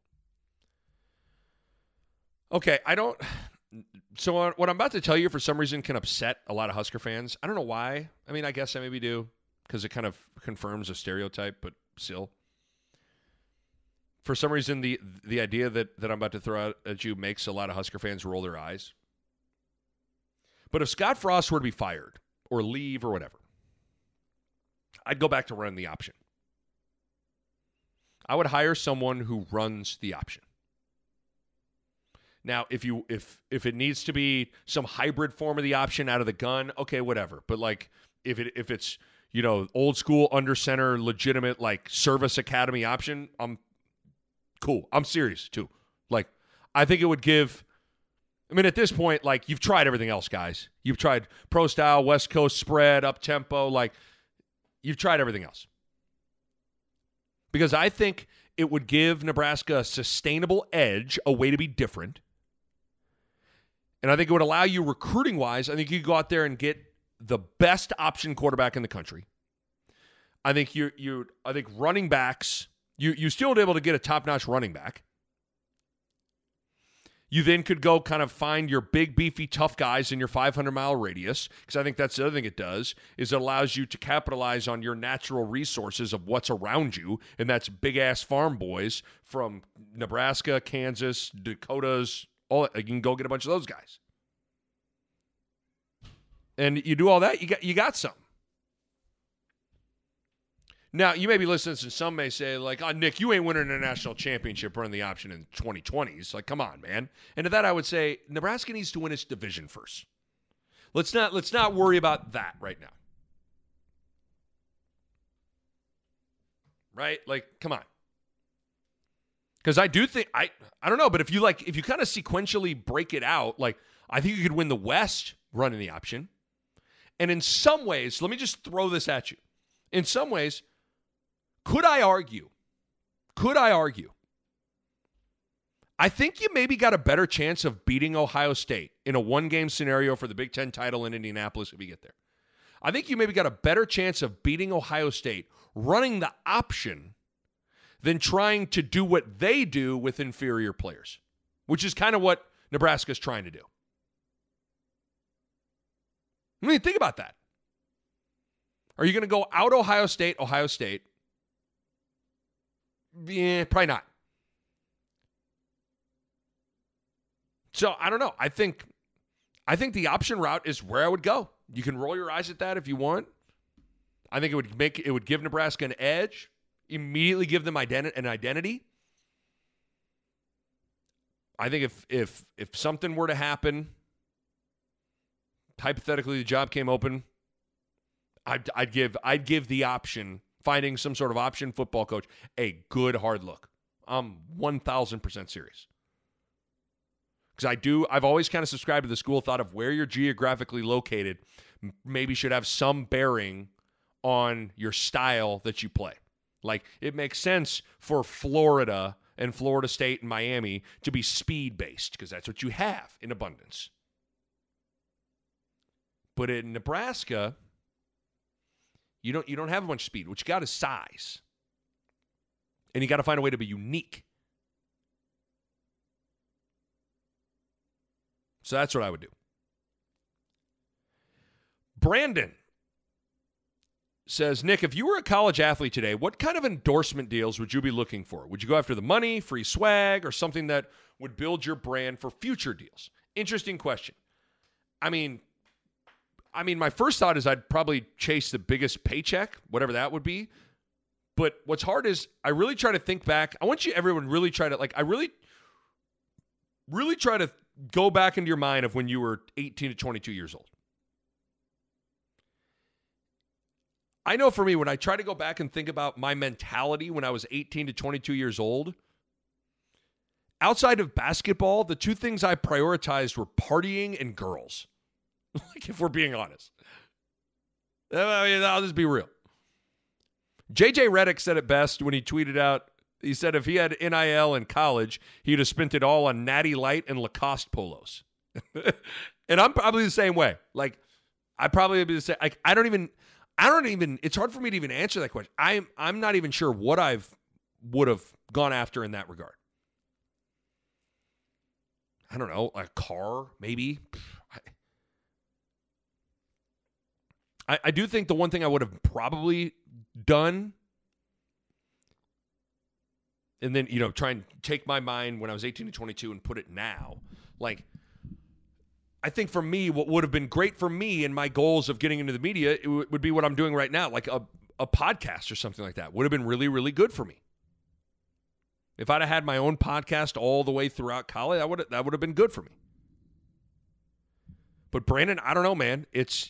Okay, so what I'm about to tell you for some reason can upset a lot of Husker fans. I don't know why. I mean, I guess I maybe do, because it kind of confirms a stereotype, but still. For some reason, the idea that I'm about to throw out at you makes a lot of Husker fans roll their eyes. But if Scott Frost were to be fired or leave or whatever, I'd go back to running the option. I would hire someone who runs the option. Now, if it needs to be some hybrid form of the option out of the gun, okay, whatever. But like if it's old school under center, legitimate like service academy option, I'm cool. I'm serious too. Like, I think it would give. I mean, at this point, like, you've tried everything else, guys. You've tried pro style, West Coast spread, up tempo. Like, you've tried everything else. Because I think it would give Nebraska a sustainable edge, a way to be different. And I think it would allow you recruiting wise. I think you could go out there and get the best option quarterback in the country. I think I think running backs. You still would be able to get a top-notch running back. You then could go kind of find your big, beefy, tough guys in your 500-mile radius, because I think that's the other thing it does, is it allows you to capitalize on your natural resources of what's around you, and that's big-ass farm boys from Nebraska, Kansas, Dakotas, all. You can go get a bunch of those guys. And you do all that, you got something. Now, you may be listening and some may say, like, oh, Nick, you ain't winning a national championship running the option in the 2020s. Like, come on, man. And to that, I would say Nebraska needs to win its division first. Let's not worry about that right now. Right? Like, come on. Because I do think, I don't know, but if you kind of sequentially break it out, like, I think you could win the West running the option. And in some ways, let me just throw this at you. In some ways, Could I argue? I think you maybe got a better chance of beating Ohio State in a one-game scenario for the Big Ten title in Indianapolis if you get there. I think you maybe got a better chance of beating Ohio State running the option than trying to do what they do with inferior players, which is kind of what Nebraska's trying to do. I mean, think about that. Are you going to go out Ohio State? Yeah, probably not. So, I don't know. I think the option route is where I would go. You can roll your eyes at that if you want. I think it would give Nebraska an edge, immediately give them an identity. I think if something were to happen, hypothetically the job came open, I'd give the option, finding some sort of option football coach, a good hard look. I'm 1,000% serious. Because I've always kind of subscribed to the school of thought of where you're geographically located maybe should have some bearing on your style that you play. Like, it makes sense for Florida and Florida State and Miami to be speed-based because that's what you have in abundance. But in Nebraska, you don't have a bunch of speed. What you got is size. And you got to find a way to be unique. So that's what I would do. Brandon says, Nick, if you were a college athlete today, what kind of endorsement deals would you be looking for? Would you go after the money, free swag, or something that would build your brand for future deals? Interesting question. I mean, my first thought is I'd probably chase the biggest paycheck, whatever that would be. But what's hard is I really try to think back. I want everyone really try to, I really try to go back into your mind of when you were 18 to 22 years old. I know for me, when I try to go back and think about my mentality when I was 18 to 22 years old, outside of basketball, the two things I prioritized were partying and girls. Like, if we're being honest. I mean, I'll just be real. JJ Redick said it best when he tweeted out, he said if he had NIL in college, he'd have spent it all on Natty Light and Lacoste polos. And I'm probably the same way. Like, I'd probably be the same. Like, I don't even, it's hard for me to even answer that question. I'm not even sure what would have gone after in that regard. I don't know, a car, maybe. I do think the one thing I would have probably done, and then, try and take my mind when I was 18 to 22 and put it now. Like, I think for me, what would have been great for me and my goals of getting into the media, it would be what I'm doing right now, like a podcast or something like that. Would have been really, really good for me. If I'd have had my own podcast all the way throughout college, that would have been good for me. But Brandon, I don't know, man. It's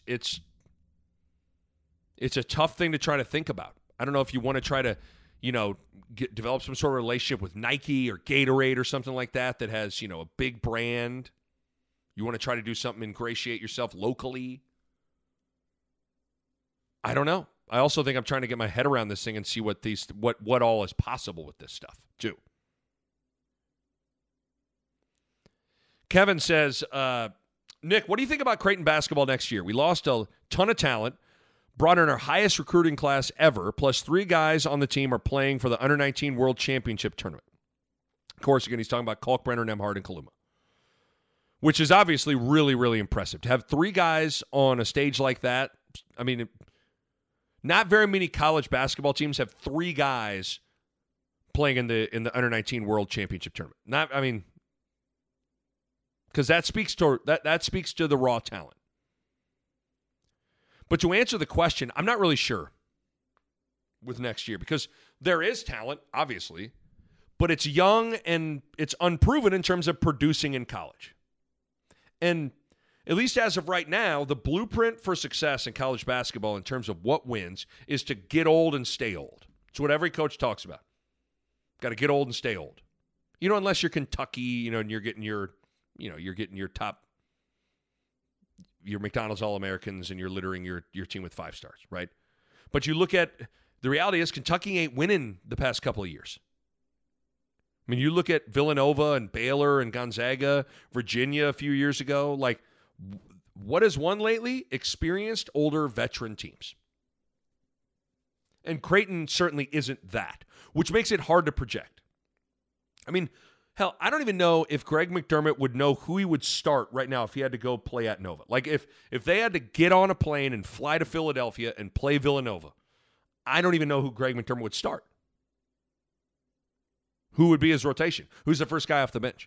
a tough thing to try to think about. I don't know if you want to try to, develop some sort of relationship with Nike or Gatorade or something like that has, a big brand. You want to try to do something, ingratiate yourself locally. I don't know. I also think I'm trying to get my head around this thing and see what all is possible with this stuff, too. Kevin says, Nick, what do you think about Creighton basketball next year? We lost a ton of talent, brought in our highest recruiting class ever, plus 3 guys on the team are playing for the Under-19 World Championship Tournament. Of course, again, he's talking about Kalkbrenner, Nembhard, and Kaluma. which is obviously really, really impressive. To have 3 guys on a stage like that, I mean, not very many college basketball teams have 3 guys playing in the Under-19 World Championship tournament. Because that speaks to the raw talent. But to answer the question, I'm not really sure with next year because there is talent, obviously, but it's young and it's unproven in terms of producing in college. And at least as of right now, the blueprint for success in college basketball in terms of what wins is to get old and stay old. It's what every coach talks about. Got to get old and stay old. Unless you're Kentucky, and you're getting your top, your McDonald's All-Americans, and you're littering your team with 5 stars, right? But you look at, the reality is Kentucky ain't winning the past couple of years. I mean, you look at Villanova and Baylor and Gonzaga, Virginia a few years ago. Like, what has won lately? Experienced, older, veteran teams. And Creighton certainly isn't that, which makes it hard to project. I mean, hell, I don't even know if Greg McDermott would know who he would start right now if he had to go play at Nova. Like, if they had to get on a plane and fly to Philadelphia and play Villanova, I don't even know who Greg McDermott would start. Who would be his rotation? Who's the first guy off the bench?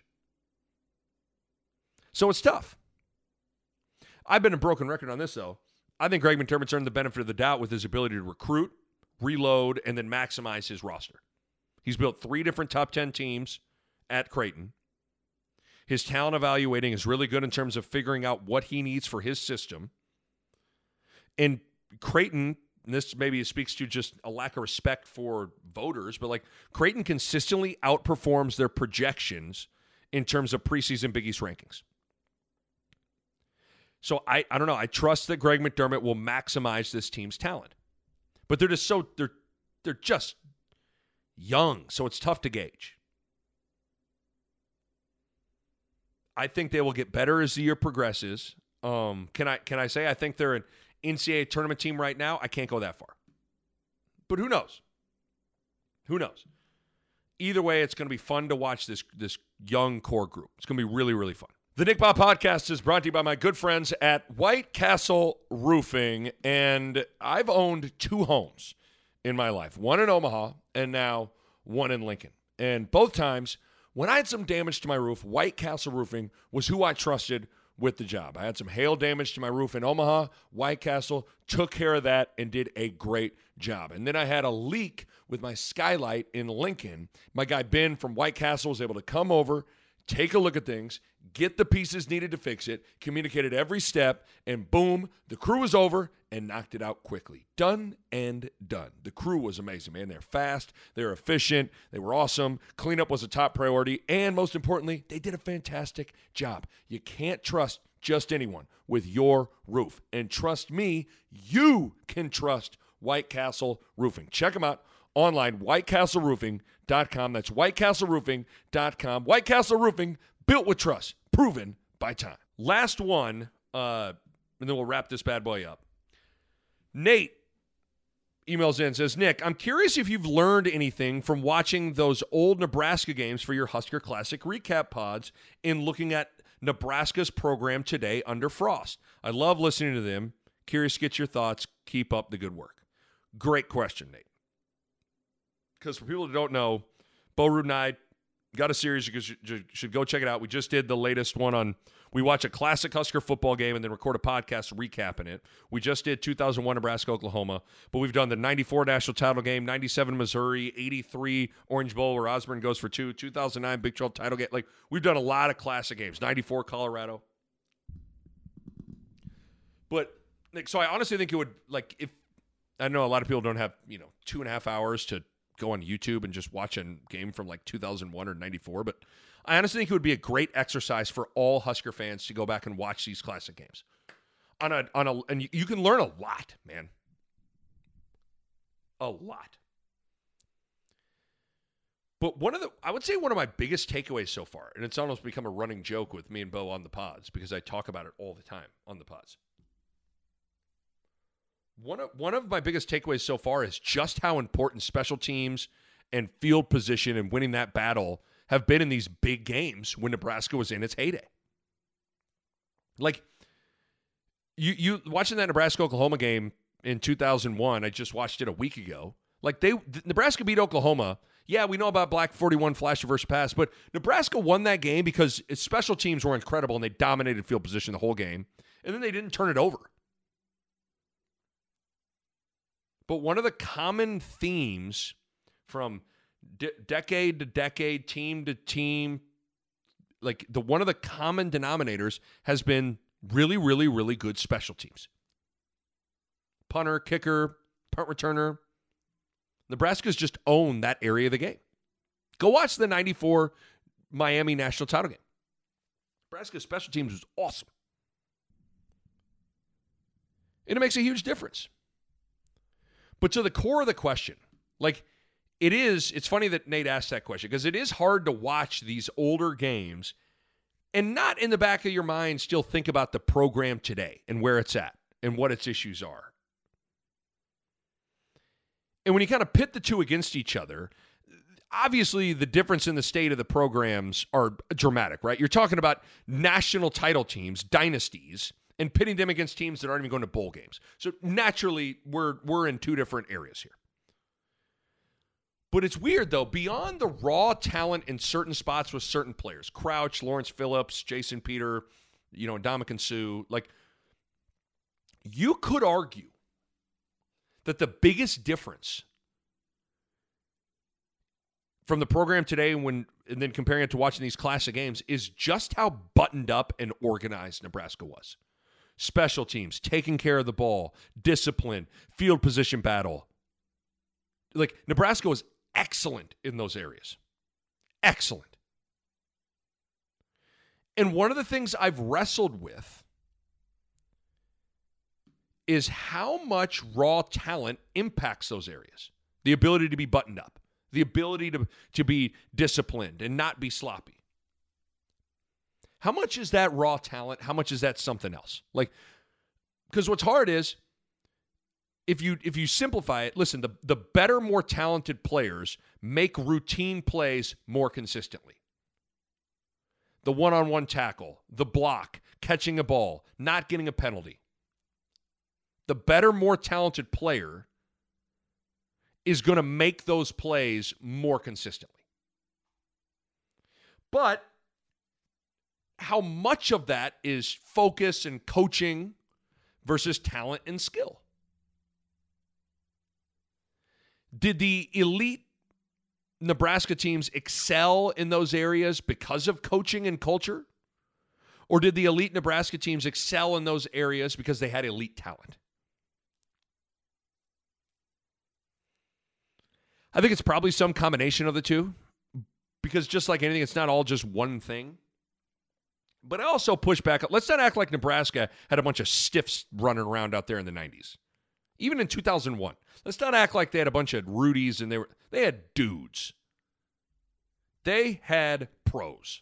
So it's tough. I've been a broken record on this, though. I think Greg McDermott's earned the benefit of the doubt with his ability to recruit, reload, and then maximize his roster. He's built 3 different top 10 teams at Creighton. His talent evaluating is really good in terms of figuring out what he needs for his system. And Creighton, and this maybe speaks to just a lack of respect for voters, but like Creighton consistently outperforms their projections in terms of preseason Big East rankings. So I don't know. I trust that Greg McDermott will maximize this team's talent. But they're just they're just young, so it's tough to gauge. I think they will get better as the year progresses. Can I say I think they're an NCAA tournament team right now? I can't go that far. But who knows? Who knows? Either way, it's going to be fun to watch this young core group. It's going to be really, really fun. The Nick Bob Podcast is brought to you by my good friends at White Castle Roofing, and I've owned 2 homes in my life, one in Omaha and now one in Lincoln. And both times, when I had some damage to my roof, White Castle Roofing was who I trusted with the job. I had some hail damage to my roof in Omaha. White Castle took care of that and did a great job. And then I had a leak with my skylight in Lincoln. My guy Ben from White Castle was able to come over, take a look at things, get the pieces needed to fix it, communicated every step, and boom, the crew was over and knocked it out quickly. Done and done. The crew was amazing, man. They're fast, they're efficient, they were awesome. Cleanup was a top priority, and most importantly, they did a fantastic job. You can't trust just anyone with your roof. And trust me, you can trust White Castle Roofing. Check them out online, whitecastleroofing.com. That's whitecastleroofing.com. White Castle Roofing, built with trust, proven by time. Last one, and then we'll wrap this bad boy up. Nate emails in and says, Nick, I'm curious if you've learned anything from watching those old Nebraska games for your Husker Classic recap pods in looking at Nebraska's program today under Frost. I love listening to them. Curious to get your thoughts. Keep up the good work. Great question, Nate. Because for people who don't know, Bo Root and I got a series. You should go check it out. We just did the latest one on, we watch a classic Husker football game and then record a podcast recapping it. We just did 2001 Nebraska, Oklahoma, but we've done the 94 national title game, 97 Missouri, 83 Orange Bowl where Osborne goes for 2, 2009 Big 12 title game. Like, we've done a lot of classic games, 94 Colorado. But, Nick, so I honestly think it would, like, if, I know a lot of people don't have, 2.5 hours to go on YouTube and just watch a game from like 2001 or 94, but I honestly think it would be a great exercise for all Husker fans to go back and watch these classic games. And you can learn a lot, man. A lot. But I would say one of my biggest takeaways so far, and it's almost become a running joke with me and Bo on the pods because I talk about it all the time on the pods. One of my biggest takeaways so far is just how important special teams and field position and winning that battle have been in these big games when Nebraska was in its heyday. Like, you watching that Nebraska-Oklahoma game in 2001, I just watched it a week ago. Like, Nebraska beat Oklahoma. Yeah, we know about Black 41 flash reverse pass, but Nebraska won that game because its special teams were incredible and they dominated field position the whole game, and then they didn't turn it over. But one of the common themes from decade to decade, team to team, like one of the common denominators has been really, really, really good special teams. Punter, kicker, punt returner. Nebraska's just owned that area of the game. Go watch the 94 Miami national title game. Nebraska's special teams was awesome. And it makes a huge difference. But to the core of the question, like, it's funny that Nate asked that question because it is hard to watch these older games and not in the back of your mind still think about the program today and where it's at and what its issues are. And when you kind of pit the two against each other, obviously the difference in the state of the programs are dramatic, right? You're talking about national title teams, dynasties, and pitting them against teams that aren't even going to bowl games. So naturally, we're in two different areas here. But it's weird, though. Beyond the raw talent in certain spots with certain players, Crouch, Lawrence Phillips, Jason Peter, Ndamukong Suh, like, you could argue that the biggest difference from the program today and then comparing it to watching these classic games is just how buttoned up and organized Nebraska was. Special teams, taking care of the ball, discipline, field position battle. Like, Nebraska was excellent in those areas. Excellent. And one of the things I've wrestled with is how much raw talent impacts those areas. The ability to be buttoned up. The ability to be disciplined and not be sloppy. How much is that raw talent? How much is that something else? Like, because what's hard is, if you simplify it, listen, the better, more talented players make routine plays more consistently. The one-on-one tackle, the block, catching a ball, not getting a penalty. The better, more talented player is going to make those plays more consistently. But how much of that is focus and coaching versus talent and skill? Did the elite Nebraska teams excel in those areas because of coaching and culture? Or did the elite Nebraska teams excel in those areas because they had elite talent? I think it's probably some combination of the two, because just like anything, it's not all just one thing. But I also push back. Let's not act like Nebraska had a bunch of stiffs running around out there in the 90s. Even in 2001. Let's not act like they had a bunch of Rudies and they had dudes. They had pros.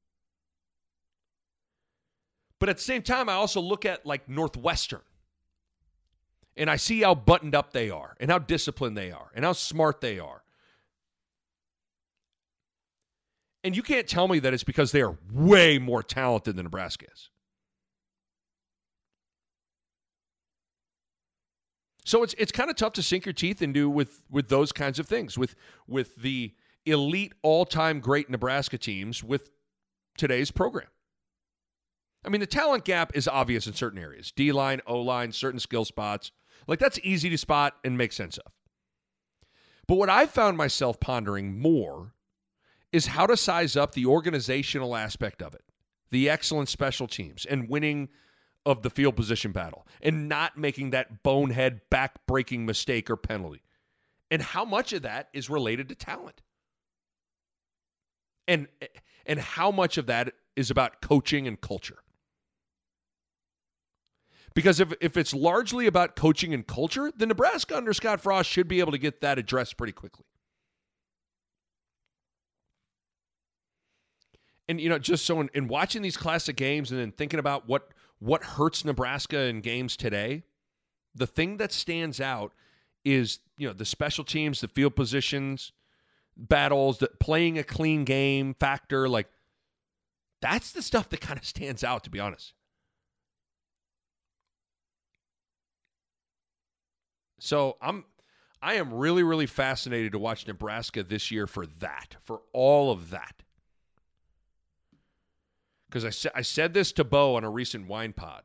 But at the same time, I also look at like Northwestern. And I see how buttoned up they are, and how disciplined they are, and how smart they are. And you can't tell me that it's because they are way more talented than Nebraska is. So it's kind of tough to sink your teeth into with those kinds of things, with the elite all-time great Nebraska teams with today's program. I mean, the talent gap is obvious in certain areas. D-line, O-line, certain skill spots. Like, that's easy to spot and make sense of. But what I found myself pondering more is how to size up the organizational aspect of it, the excellent special teams, and winning of the field position battle, and not making that bonehead back-breaking mistake or penalty. And how much of that is related to talent. And how much of that is about coaching and culture. Because if it's largely about coaching and culture, then Nebraska under Scott Frost should be able to get that addressed pretty quickly. And, just so in watching these classic games and then thinking about what hurts Nebraska in games today, the thing that stands out is, the special teams, the field positions, battles, the playing a clean game factor. Like, that's the stuff that kind of stands out, to be honest. So I am really, really fascinated to watch Nebraska this year for all of that. Because I said this to Bo on a recent Wine Pod.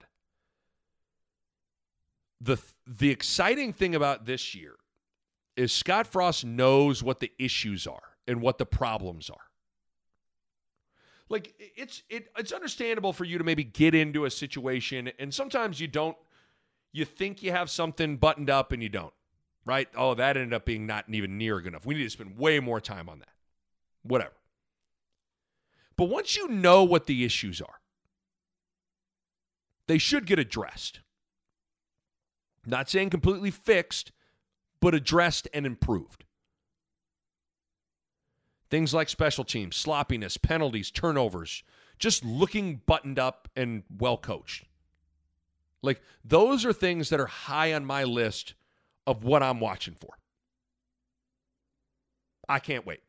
The exciting thing about this year is Scott Frost knows what the issues are and what the problems are. Like, it's understandable for you to maybe get into a situation, and sometimes you don't. You think you have something buttoned up, and you don't, right? Oh, that ended up being not even near good enough. We need to spend way more time on that. Whatever. But once you know what the issues are, they should get addressed. Not saying completely fixed, but addressed and improved. Things like special teams, sloppiness, penalties, turnovers, just looking buttoned up and well coached. Like, those are things that are high on my list of what I'm watching for. I can't wait.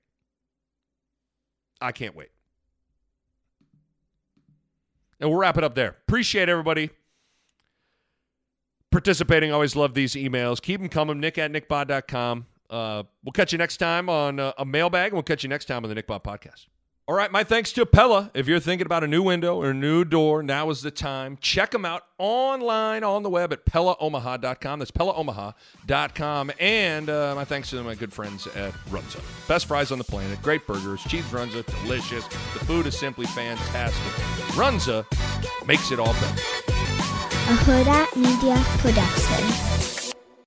And we'll wrap it up there. Appreciate everybody participating. Always love these emails. Keep them coming. Nick@nickbod.com. We'll catch you next time on a mailbag, and we'll catch you next time on the Nick Bod Podcast. All right, my thanks to Pella. If you're thinking about a new window or a new door, now is the time. Check them out online on the web at PellaOmaha.com. That's PellaOmaha.com. And my thanks to my good friends at Runza. Best fries on the planet, great burgers, cheese Runza, delicious. The food is simply fantastic. Runza makes it all better. A Huda Media Production.